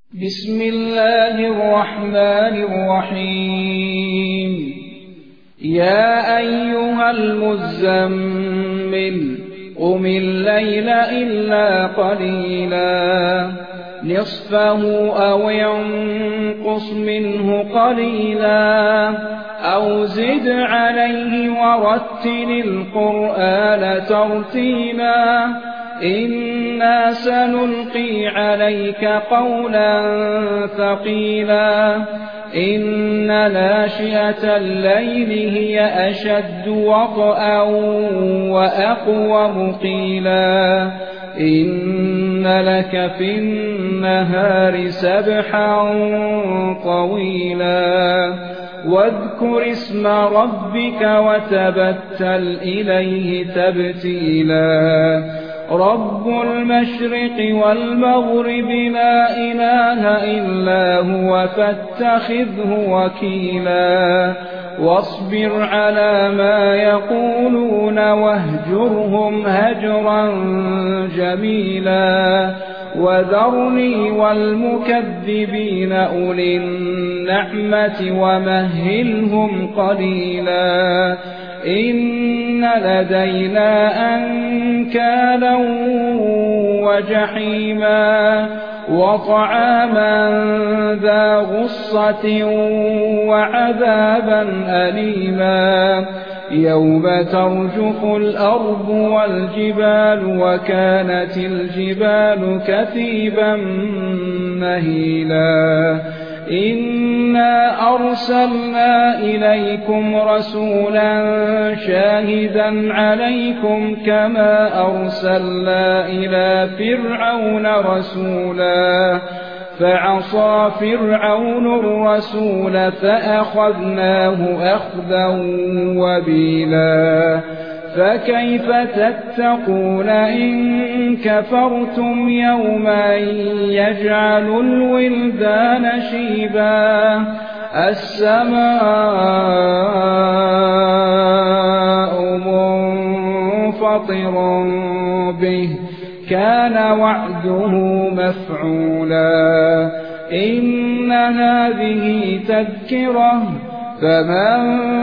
بسم الله الرحمن الرحيم يا أيها المزمل قم الليل إلا قليلا نصفه أو ينقص منه قليلا أو زد عليه ورتل القرآن ترتيلا إنا سنلقي عليك قولا ثقيلا إن ناشئة الليل هي أشد وطئا وأقوم قيلا إن لك في النهار سبحا طويلا واذكر اسم ربك وتبتل إليه تبتيلا رب المشرق والمغرب لا إله إلا هو فاتخذه وكيلا واصبر على ما يقولون واهجرهم هجرا جميلا وذرني والمكذبين أولي النعمة ومهلهم قليلا إن لدينا أنكالا وجحيما وطعاما ذا غصة وعذابا أليما يوم ترجف الأرض والجبال وكانت الجبال كثيبا مهيلا إنا أرسلنا إليكم رسولا شاهدا عليكم كما أرسلنا إلى فرعون رسولا فعصى فرعون الرسول فأخذناه أخذا وبيلا فكيف تتقون إن كفرتم يوما يجعل الولدان شيبا السماء منفطر به كان وعده مفعولا إن هذه تذكرة فمن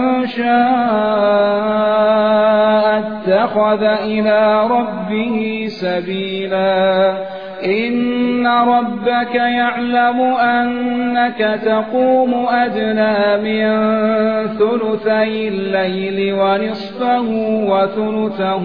شاء اتخذ إلى ربه سبيلا إن ربك يعلم أنك تقوم أدنى من ثلثي الليل ونصفه وثلثه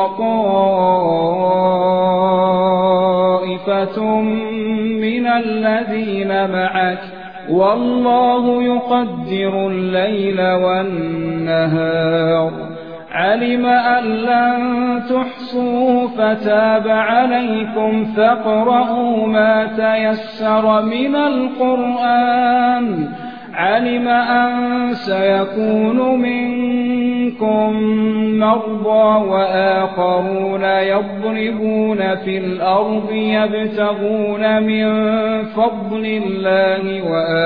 وطائفة من الذين معك والله يقدر الليل والنهار علم أن لن تحصوه فتاب عليكم فاقرؤوا ما تيسر من القرآن علم أن سيكون منكم مرضى وآخرون يضربون في الأرض يبتغون من فضل الله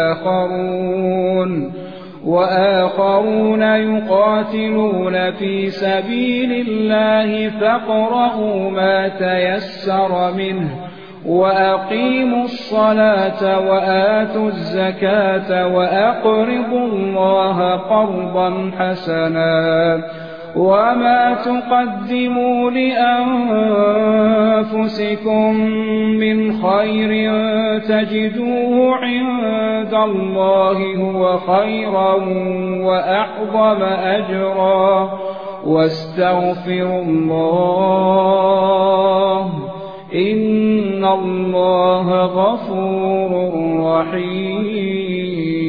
وآخرون يقاتلون في سبيل الله فاقرؤوا ما تيسر منه وأقيموا الصلاة وآتوا الزكاة وأقرضوا الله قرضا حسنا وما تقدموا لأنفسكم من خير تجدوه عند الله هو خيرا وأعظم أجرا واستغفروا الله إن الله غفور رحيم